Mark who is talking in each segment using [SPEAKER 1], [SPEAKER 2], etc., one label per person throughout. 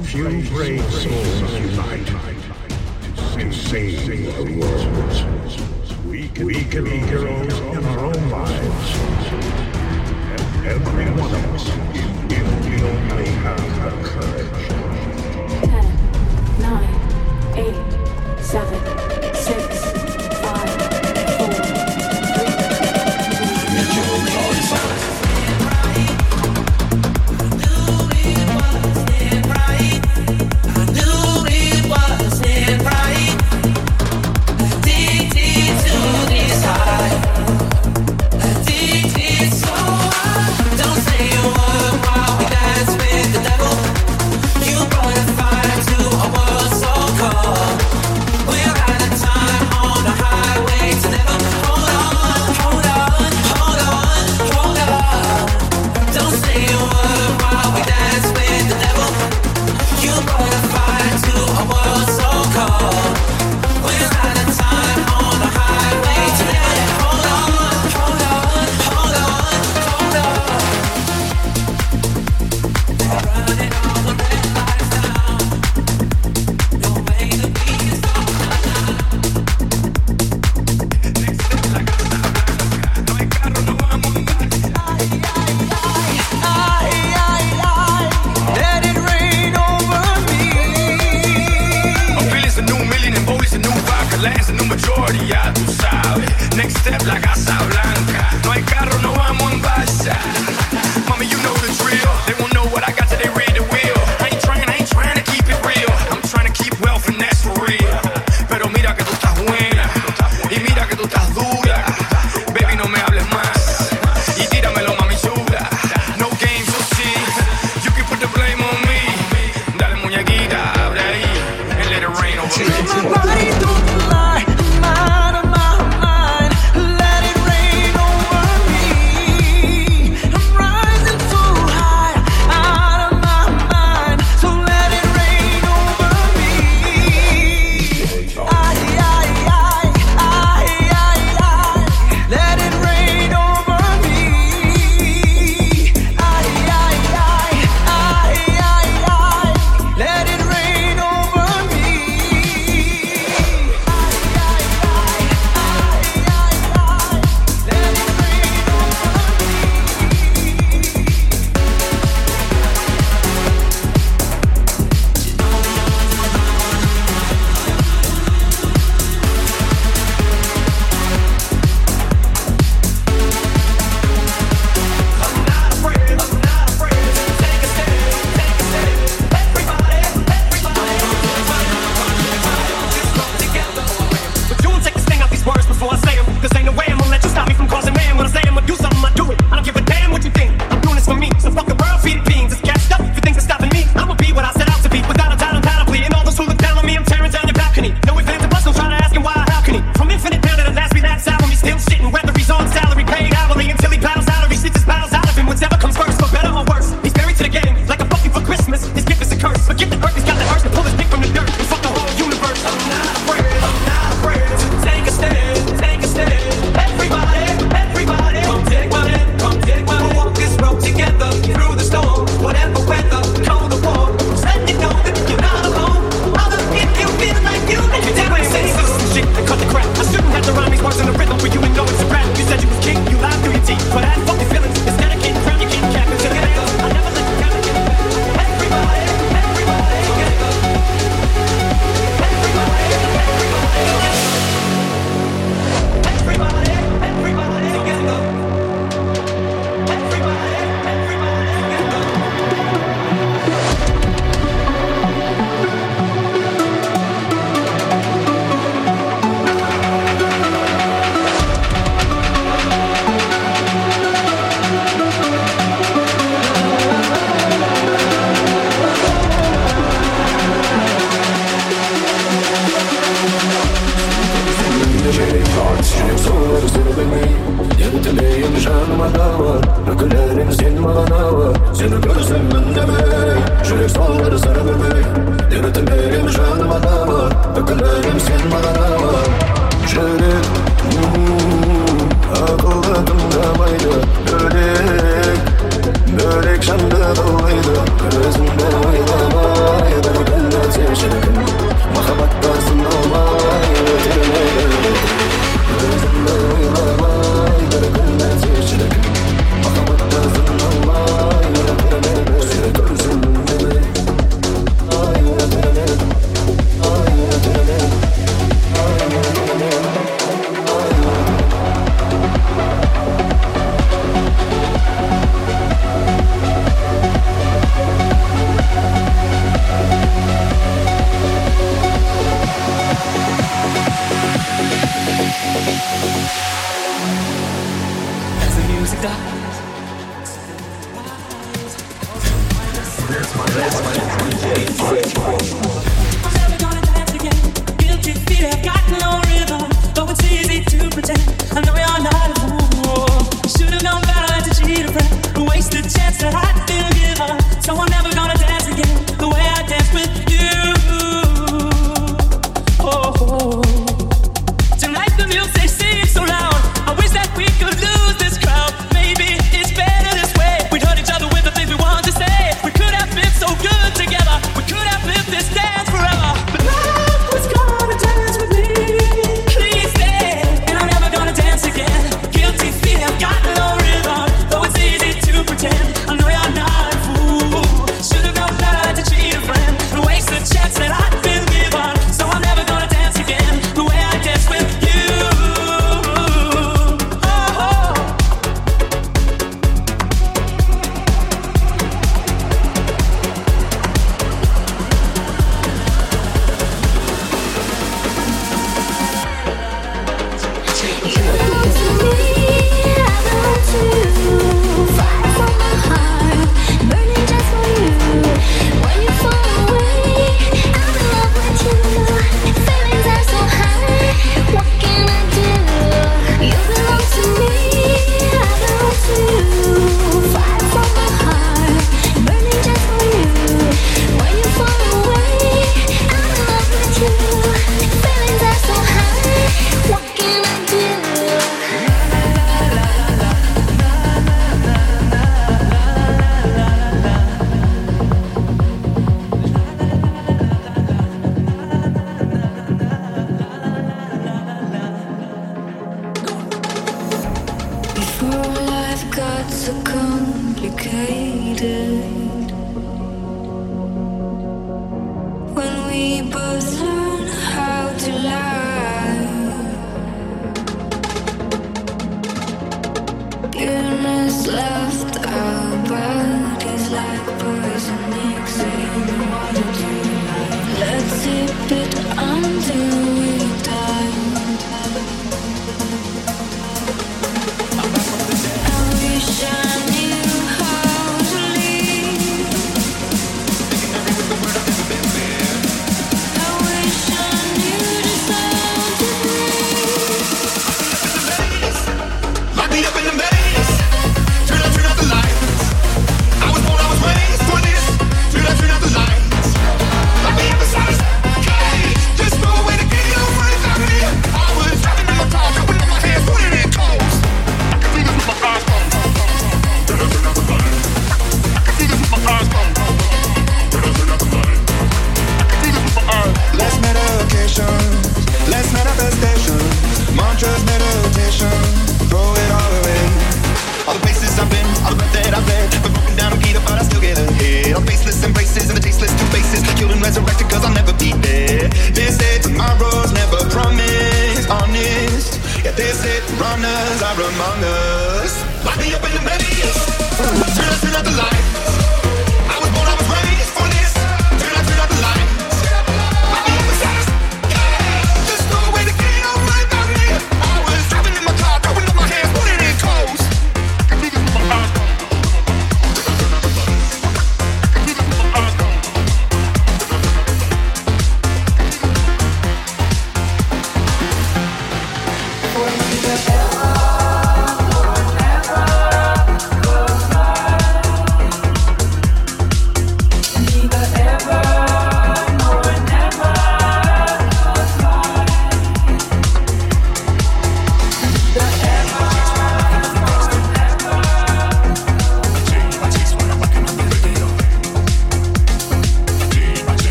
[SPEAKER 1] few brave souls unite and save the world. We can be heroes in our own lives. Every one of us, if we only have the courage.
[SPEAKER 2] 10, 9, 8, 7, 6, 5, 4, 3, 2,
[SPEAKER 3] Mind of my mind, let it rain over me.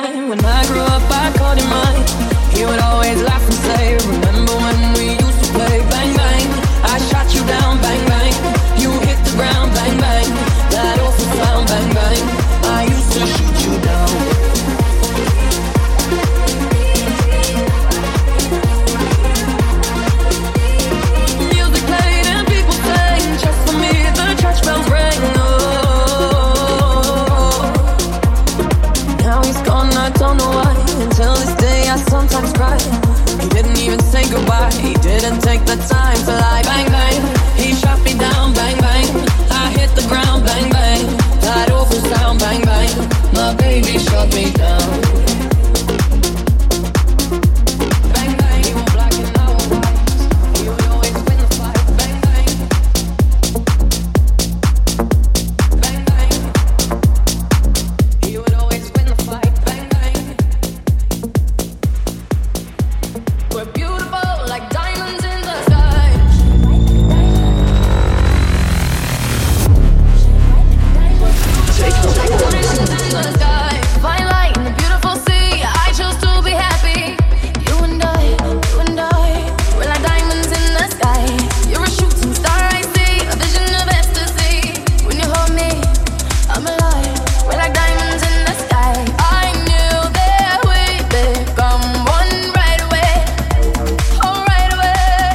[SPEAKER 3] time. When I grew up, I called him mine. He would always laugh and say, remember when we used to play bang bang? I shot you down, bang bang. You hit the ground, bang bang. That awful sound, bang bang. I used to shoot you down. Music played and people sang. Just for me, the church bells rang. Now he's gone, I don't know why. Until this day I sometimes cry. He didn't even say goodbye. He didn't take the time to lie. Bang bang, he shot me down. Bang bang, I hit the ground. Bang bang, that awful sound. Bang bang, my baby shot me down. Bang bang, you were black and I was white. You would always win the fight. Bang bang, bang bang, you would always win the fight. Bang bang. We're beautiful like diamonds in the sky. Like diamonds in the sky. Fine light in the beautiful sea. I chose to be happy. You and I, we're like diamonds in the sky. You're a shooting star I see, a vision of ecstasy. When you hold me, I'm alive. We're like diamonds in the sky. I knew that we'd become one right away. Oh, right away.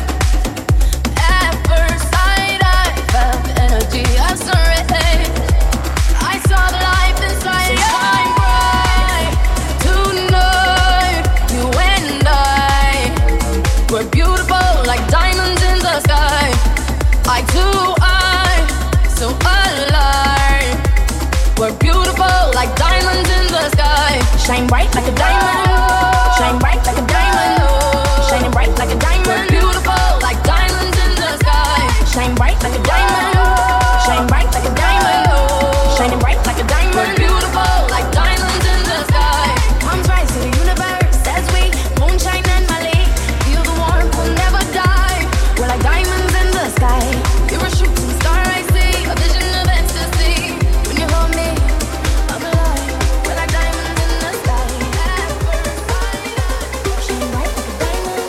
[SPEAKER 3] At first sight, I felt energy of surrender. I saw the life inside you. Shine bright tonight. You and I, we're beautiful like diamonds in the sky. Eye to eye, so alive. We're beautiful like diamonds in the sky. Shine bright like a diamond. Shine bright like a diamond. Shining bright like a diamond. We're beautiful like diamonds in the sky. Shine bright like a diamond. Shine bright like a diamond. Shining bright like a diamond. We're beautiful like diamonds in the sky. Palms rise to the universe as we moonshine and Mali. Feel the warmth, we'll never die. We're like diamonds in the sky. You're a shooting star I see, a vision of ecstasy. When you hold me, I'm alive. We're like diamonds in the sky. At first sight, shine bright like a diamond.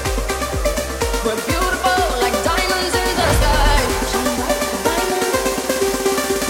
[SPEAKER 3] We're beautiful like diamonds in the sky. Shine bright like a diamond.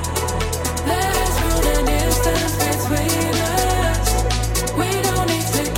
[SPEAKER 3] Let us rule the distance between us. We don't need to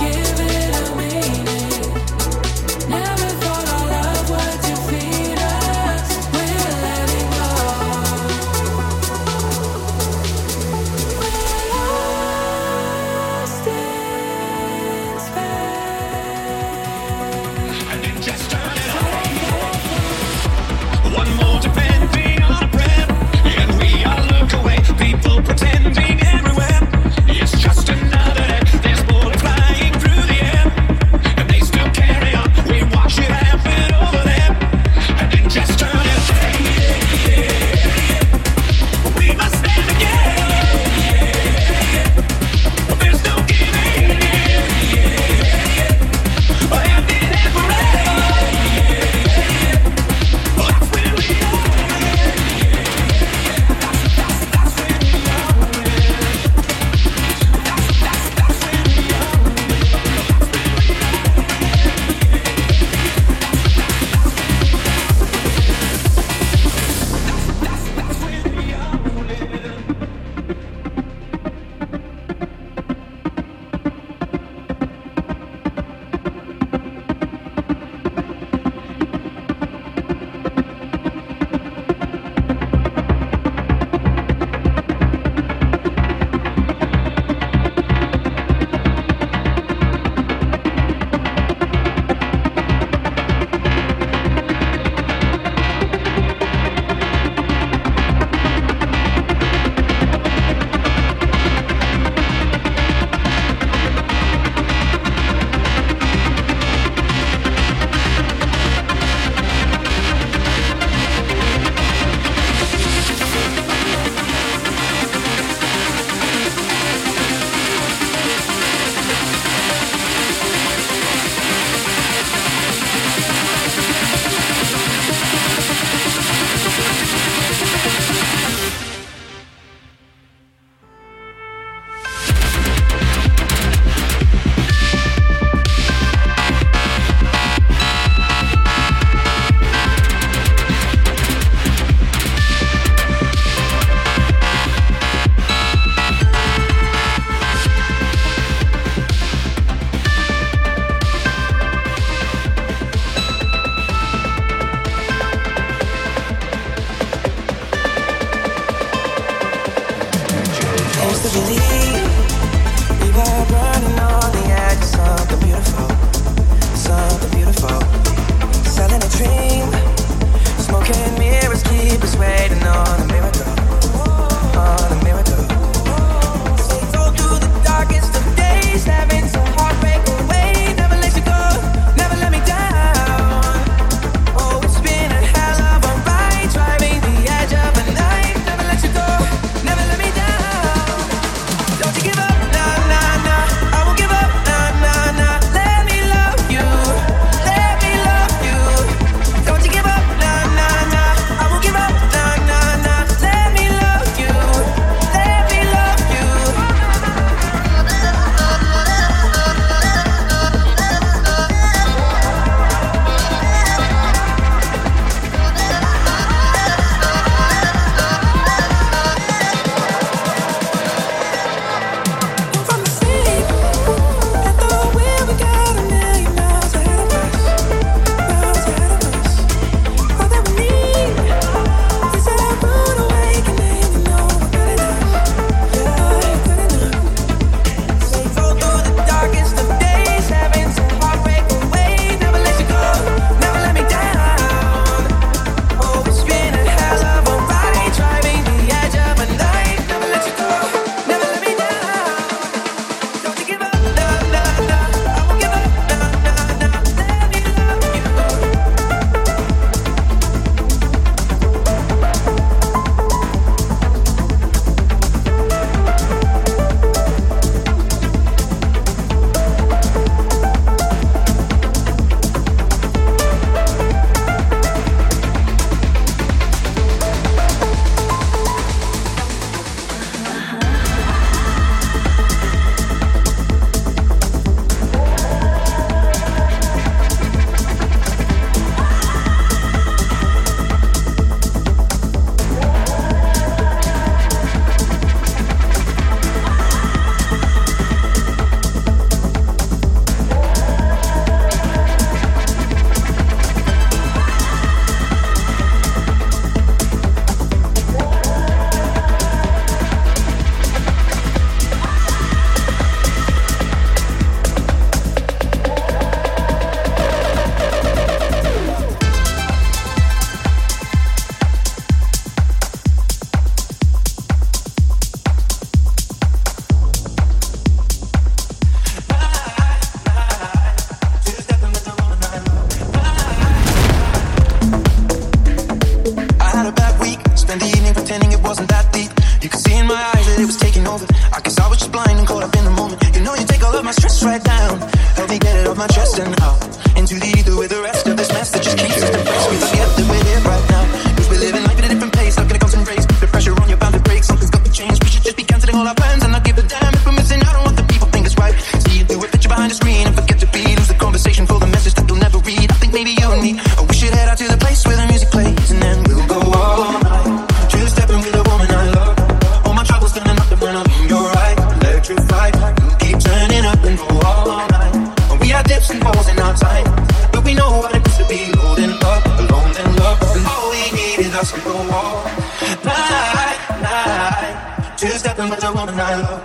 [SPEAKER 4] blind and caught up in the moment. You know you take all of my stress right down. Help me get it off my chest and out into the ether with the rest of this mess that just keeps us depressed. We forget that we're here right now, cause we're living life at a different pace. Stuck in a constant race, the pressure on you bound to break. Something's got to change. We should just be cancelling all our plans and not give a damn if we're missing out on what the people think is right. See you do a picture behind the screen and forget to be. Lose the conversation for the message that you'll never read. I think maybe you and me, or we should head out to the place where the music plays and then we'll go all night. Just stepping with a woman I love. All my troubles turning up when I'm in your right. Electrified, you keep turning up and go all night. And we had dips and falls in our time, but we know what it means to be holding up, alone and love. And all we need is us to go all night, night. Just stepping with a woman I love.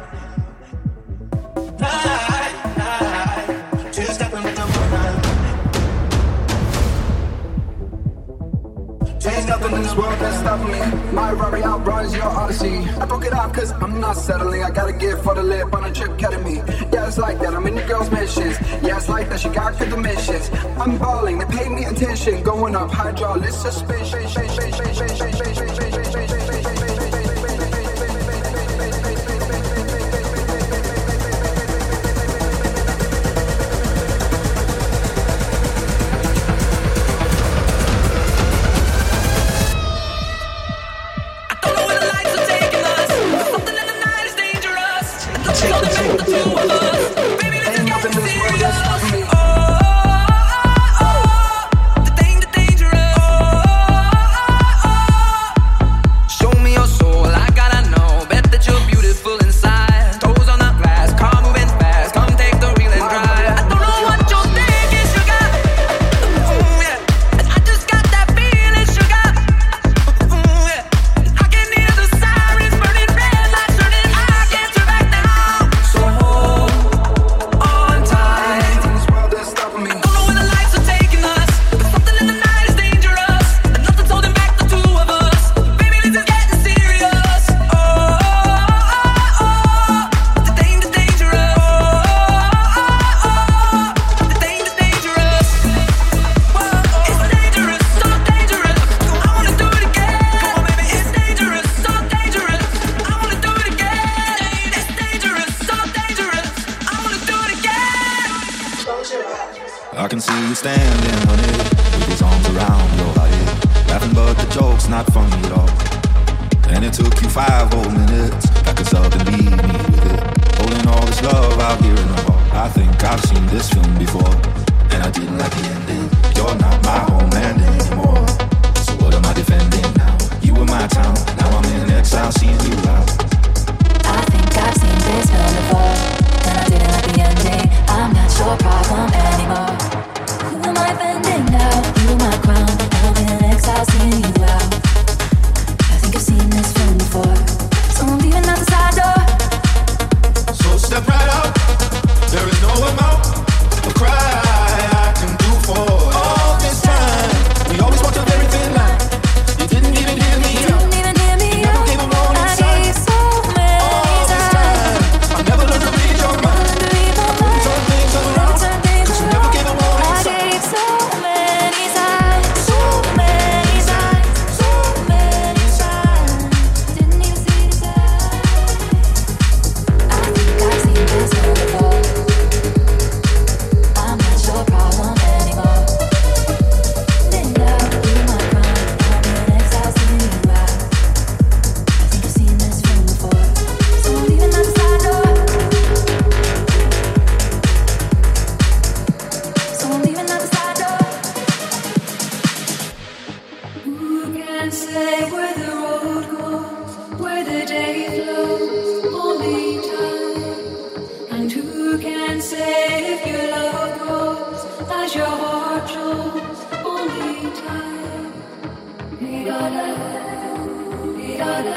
[SPEAKER 4] Night, night. Just stepping with a woman I love.
[SPEAKER 5] Ain't nothing in this world that's stopping me. My Rari outruns your Odyssey. I broke it off cause I'm not settling. I gotta get for the lip on a trip ketamine. Yeah, it's like that, I'm in the girl's missions. Yeah, it's like that, she got good dimensions. I'm balling, they pay me attention. Going up, hydraulic suspicion.
[SPEAKER 6] I can see you standing on it, with his arms around your body, laughing but the joke's not funny at all. And it took you 5 whole minutes, back us up and leave me with it, holding all this love out here in the hall. I think I've seen this film before, and I didn't like the ending. You're not my homeland anymore, so what am I defending now? You were my town, now I'm in exile seeing you out.
[SPEAKER 7] I think I've seen this film before, and I didn't like the ending. I'm not your problem anymore. Who am I bending now? You my crown, now I'm in exile seeing you out. I think I've seen this film before, so I'm leaving out the side door.
[SPEAKER 6] So step right out, there is no amount of cry I can do for all this time. We always walked up everything like you didn't even hear me out. You never gave a warning sign. All this time, I never learned to read your mind. Turn things around, 'cause you never gave a warning sign.
[SPEAKER 7] I gave so many signs, so many signs, so many signs. Didn't even see the signs. I think I've seen this film before. I'm not your problem anymore. Then now you my crown, I'm in exile seeing you out. I think I've seen this film before, so I'm leaving out the side door. So I'm leaving out the side door. Who can say where the road goes, where the day flows? Only time. And who can say if your love grows as your heart shows? Only time. Be-da-da, be-da-da,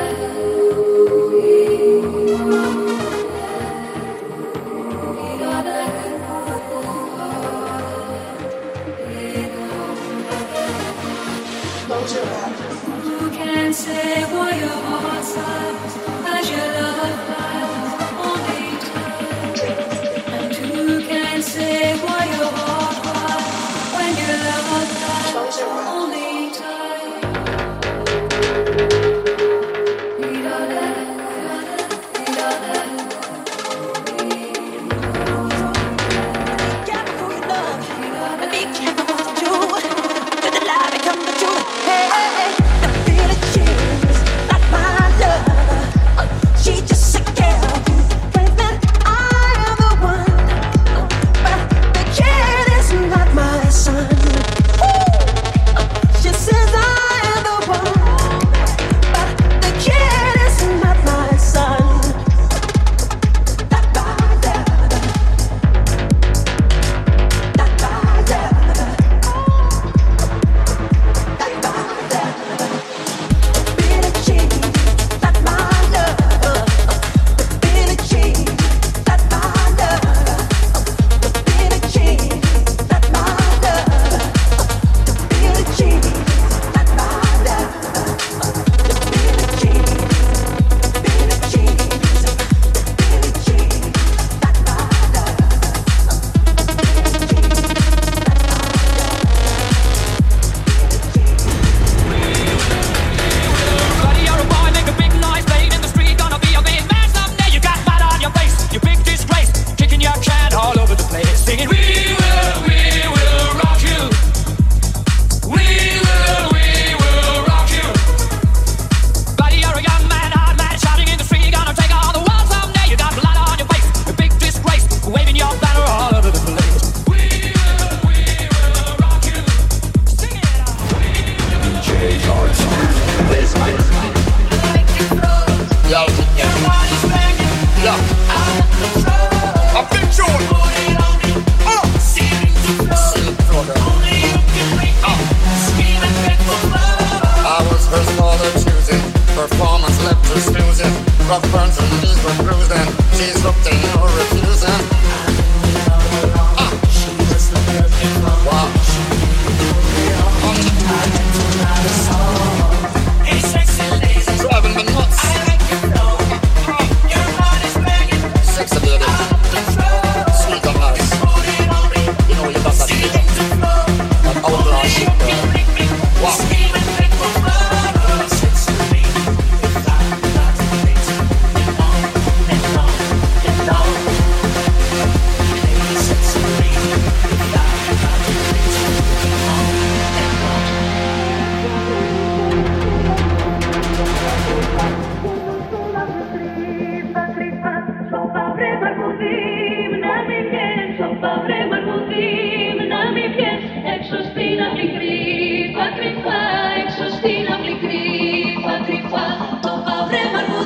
[SPEAKER 7] who can say why your heart sighs as your love flies? Only time. And who can say why your heart cries when your love flies? Only time. Be-da-da, be-da-da, be-da-da.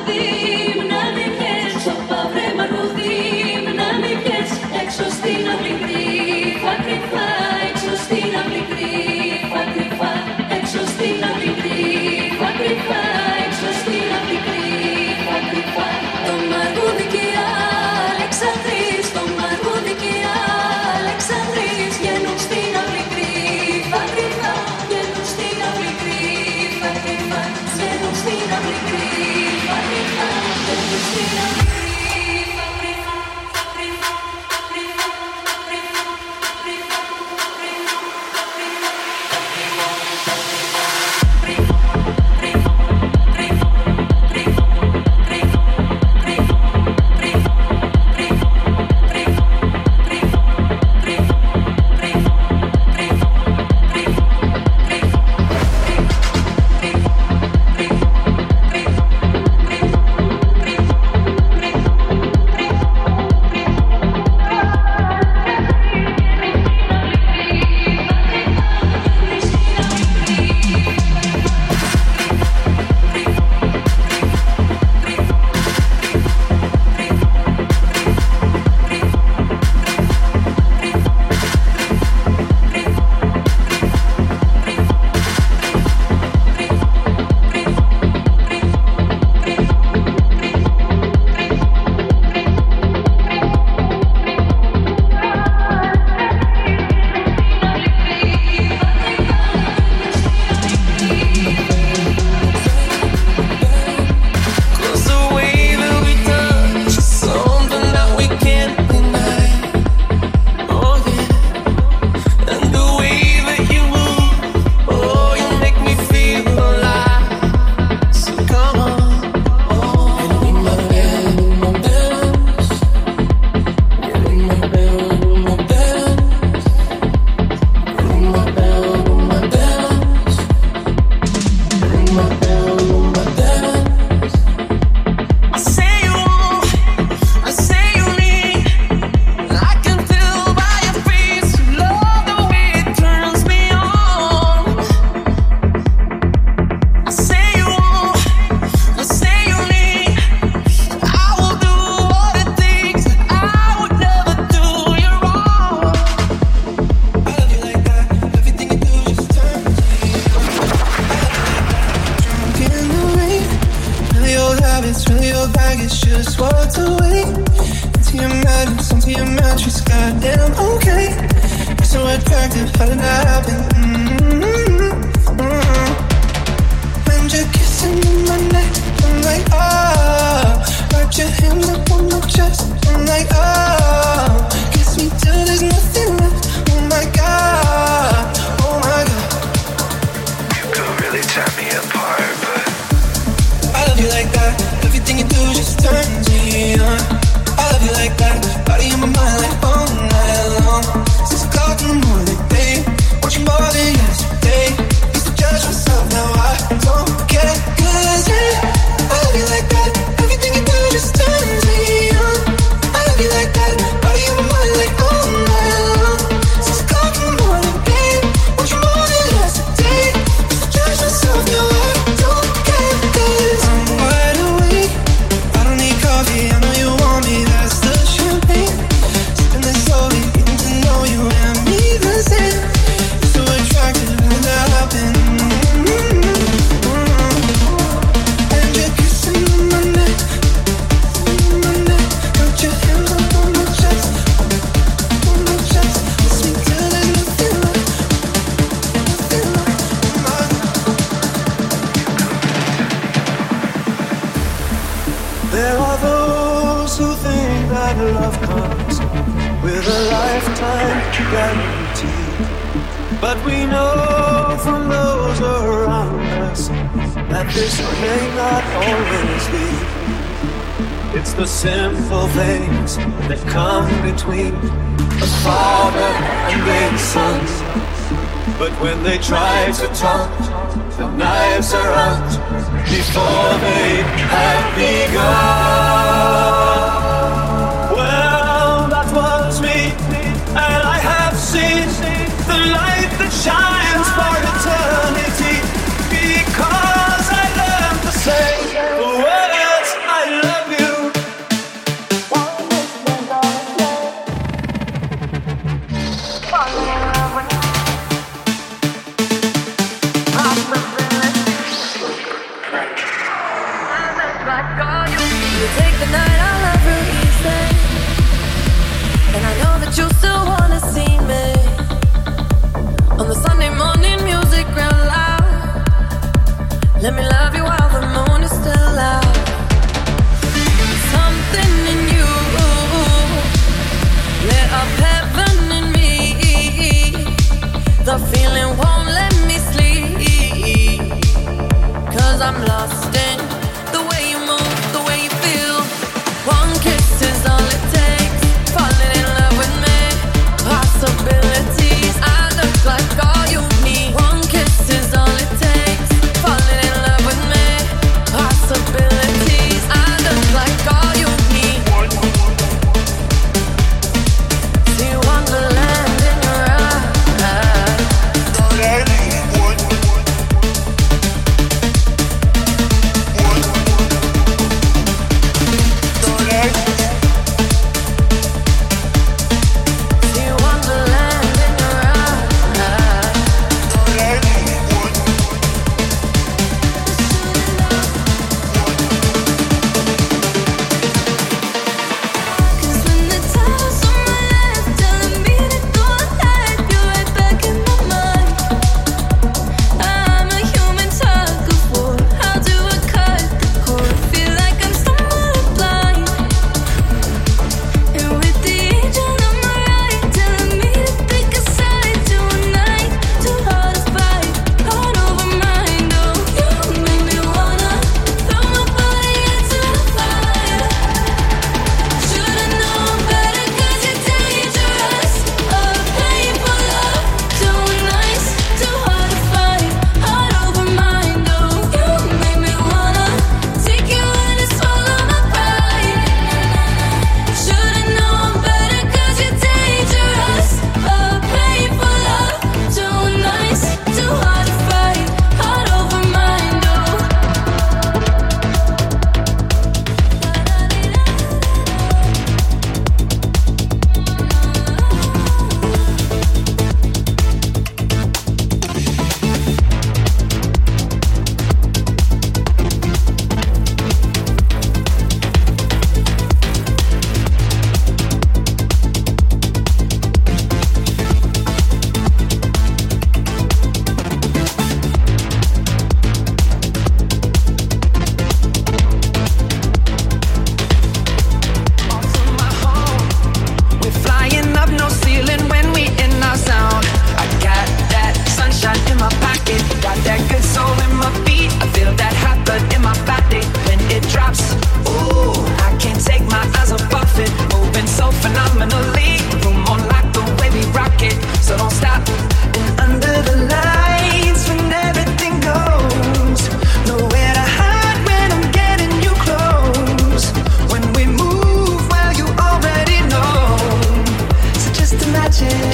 [SPEAKER 8] Shines for eternity because I learned to say the words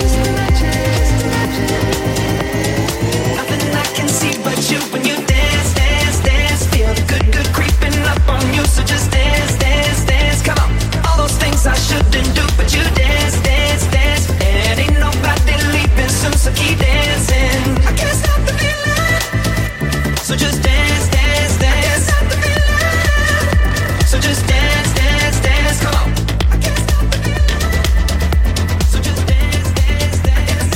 [SPEAKER 4] Nothing I can see but you when you dance, dance, dance. Feel the good, good creeping up on you. So just dance, dance, dance. Come on. All those things I shouldn't do, but you dance, dance, dance. And ain't nobody leaving soon, so keep dancing. I can't stop the feeling. So just dance, dance, dance. I can't stop the feeling. So just dance, dance, dance. Come on. I can't stop the feeling. So just dance, dance, dance.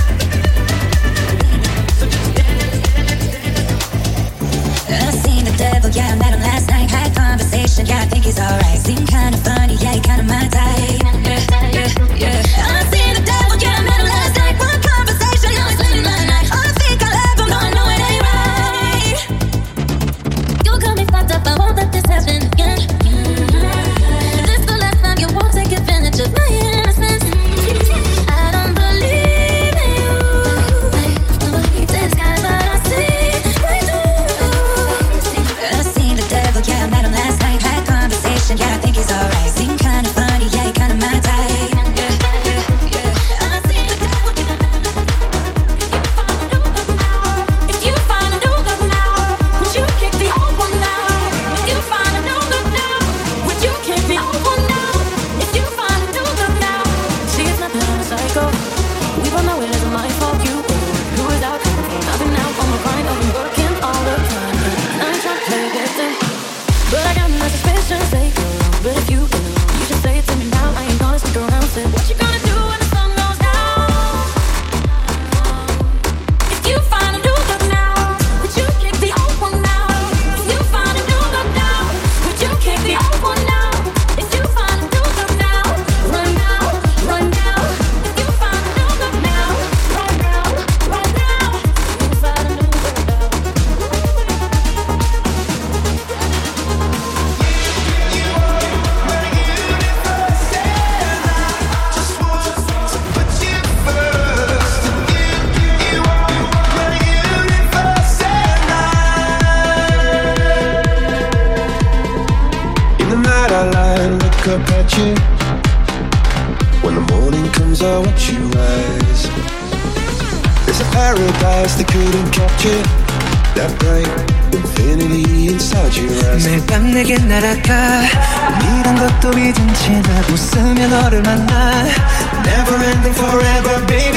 [SPEAKER 4] So just dance, dance, dance.
[SPEAKER 8] I seen the devil, yeah, I met him last night. Had conversation, yeah, I think he's alright. Seemed kinda funny, yeah, he kinda my type. Yeah. I seen the devil, yeah, I met him last night. One conversation, now he's living my night. I think I love him, though I know it ain't right. You got me fucked up, I won't let this happen again. If this the last time, you won't take advantage of my innocence. I don't believe in you. This guy, but I see right through. I seen the devil, yeah, I met him last night. Had conversation, yeah, I think he's alright. Seemed kinda funny, yeah, he kinda my type. I seen the devil. If you find a new girl now, would you kick the old one out? If you find a new girl now, would you kick the old one out? If you find a new girl now, she is not a psycho. We both know it isn't my fault. You who is out? I've been out on my grind, I've been working all the time. I ain't trying to play victim, but I got my suspicions. They go wrong, but if you should say it to me now. I ain't gonna stick around. Say what you gonna do when the sun goes down? If you find a new girl now, would you kick the old one out? If you find a new girl now, would you kick the old one out? If you find a new girl now, run now, run now. If you find a new girl now, run now, run now. If you find a new girl now.
[SPEAKER 9] In the night I lie and look up at you. When the morning comes I watch you rise. There's a paradise they couldn't capture. That bright infinity inside your eyes.
[SPEAKER 10] 매일 밤 내게 날아가 이런 것도 잊은 채 나 웃으며 너를 만나.
[SPEAKER 9] Never ending forever baby.